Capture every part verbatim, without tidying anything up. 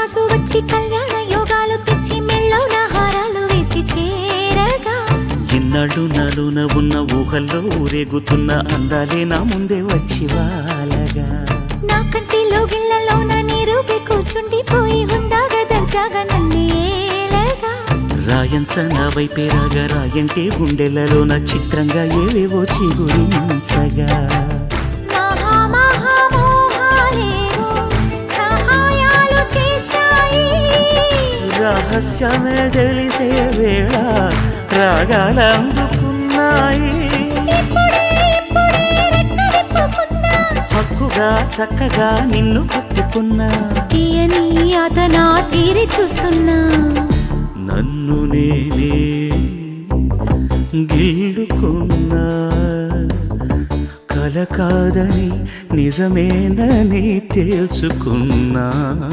రాసు వచ్చి కళ్యాణ యోగాలు తెచ్చి మెళ్ళోన హారాలు వేసి చేరగా ఇన్నాళ్ళు నాలోన ఉన్న ఊహల్లో ఊరేగుతున్న అందాలే నా ముందే వచ్చి వాలగా నా కంటిలో గిళ్ళలోన నీరూపి కూర్చుండిపోయి హుందాగా దర్జాగా నన్నేలగా రాయంచ నా వైపే రాగా రాయంటే గుండెలలోన చిత్రంగా ఏవేవో చిగురించగా మహా మహా మోహాలేవో సహాయాలు చేశాయి రహస్యమే తెలిసే వేళ రాగాలందుకున్నాయి ఇప్పుడే ఇప్పుడే రెక్కలిప్పుకున్నా హక్కుగా చక్కగా నిన్ను హత్తుకున్నా తీయని అతనా తీరి చూస్తున్నా నన్ను నేనే గిల్లుకున్నా కల కాదని నిజమేనని తేల్చుకున్నా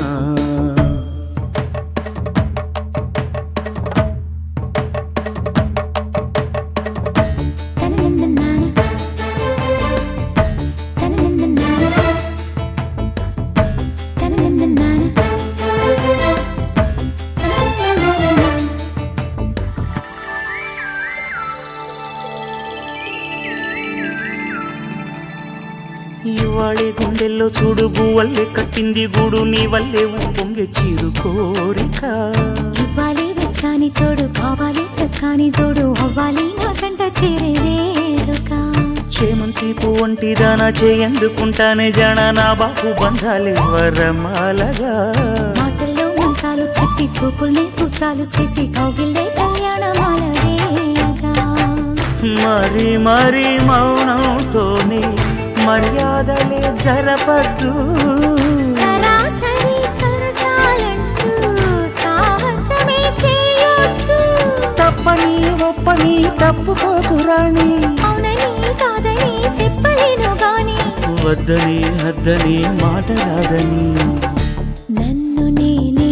ఇవాళే గుండెల్లో చూడు గువల్లే కట్టింది గూడు నీ వల్లే పొంగే చిరు కోరిక ఇవ్వాలి వెచ్చాని తోడు కావాలి చక్కాని జోడు అవ్వాలి నా సంట చేరే వేడుక చేమంతి పువ్వంటి దానా చేయందుకుంటానే జానా నా బాపు బంధాలే వరమాలగా మాటల్లో మంత్రాలు చెప్పి చూపుల్ని సూత్రాలు చేసి కౌగిల్లే కళ్యాణమాల వేయగా మరి మరి మౌనంతోనే మర్యాదలే జరపద్దు సరాసరి సరసాలంటూ సాహసమే చేయొద్దు తప్పని ఒప్పని తప్పుకోకురాణి అవునని కాదని చెప్పలేను గాని వద్దని వద్దని మాట రాదని నన్ను నేనే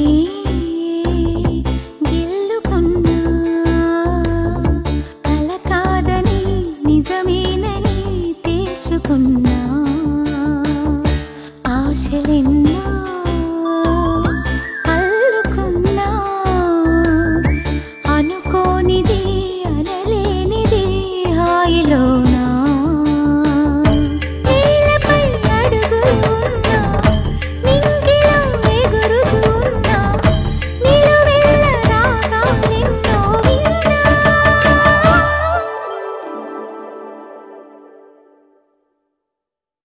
గిల్లుకున్నా కల కాదని నిజమేనని తేల్చుకున్నా